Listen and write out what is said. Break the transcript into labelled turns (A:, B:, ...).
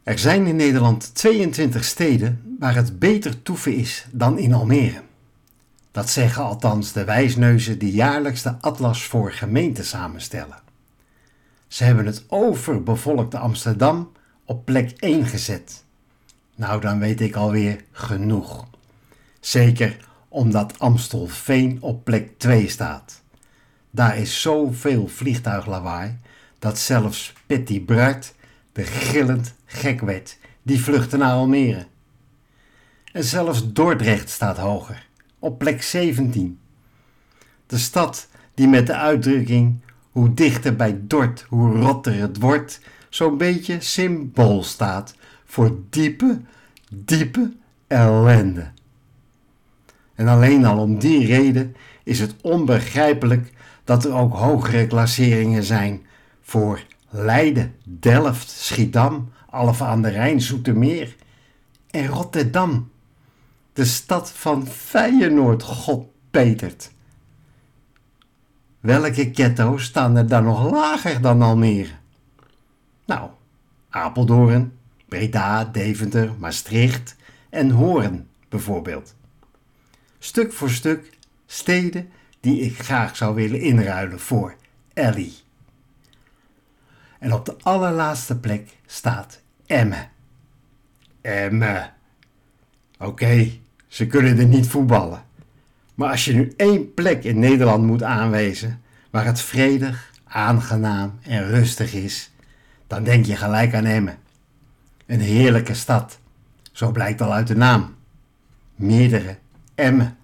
A: Er zijn in Nederland 22 steden waar het beter toeven is dan in Almere. Dat zeggen althans de wijsneuzen die jaarlijks de atlas voor gemeenten samenstellen. Ze hebben het overbevolkte Amsterdam op plek 1 gezet. Nou, dan weet ik alweer genoeg. Zeker omdat Amstelveen op plek 2 staat. Daar is zoveel vliegtuiglawaai dat zelfs Patty Bart de gillend gek werd. Die vluchtte naar Almere. En zelfs Dordrecht staat hoger, op plek 17. De stad die met de uitdrukking hoe dichter bij Dort, hoe rotter het wordt, zo'n beetje symbool staat voor diepe, diepe ellende. En alleen al om die reden is het onbegrijpelijk dat er ook hogere klasseringen zijn voor Leiden, Delft, Schiedam, Alphen aan de Rijn, Zoetermeer en Rotterdam. De stad van Feyenoord, godpetert. Welke ghetto's staan er dan nog lager dan Almere? Nou, Apeldoorn, Breda, Deventer, Maastricht en Hoorn bijvoorbeeld. Stuk voor stuk steden die ik graag zou willen inruilen voor Ellie. En op de allerlaatste plek staat Emmen. Emmen. Oké, ze kunnen er niet voetballen. Maar als je nu 1 plek in Nederland moet aanwijzen waar het vredig, aangenaam en rustig is, dan denk je gelijk aan Emmen. Een heerlijke stad, zo blijkt al uit de naam. Meerdere Emmen.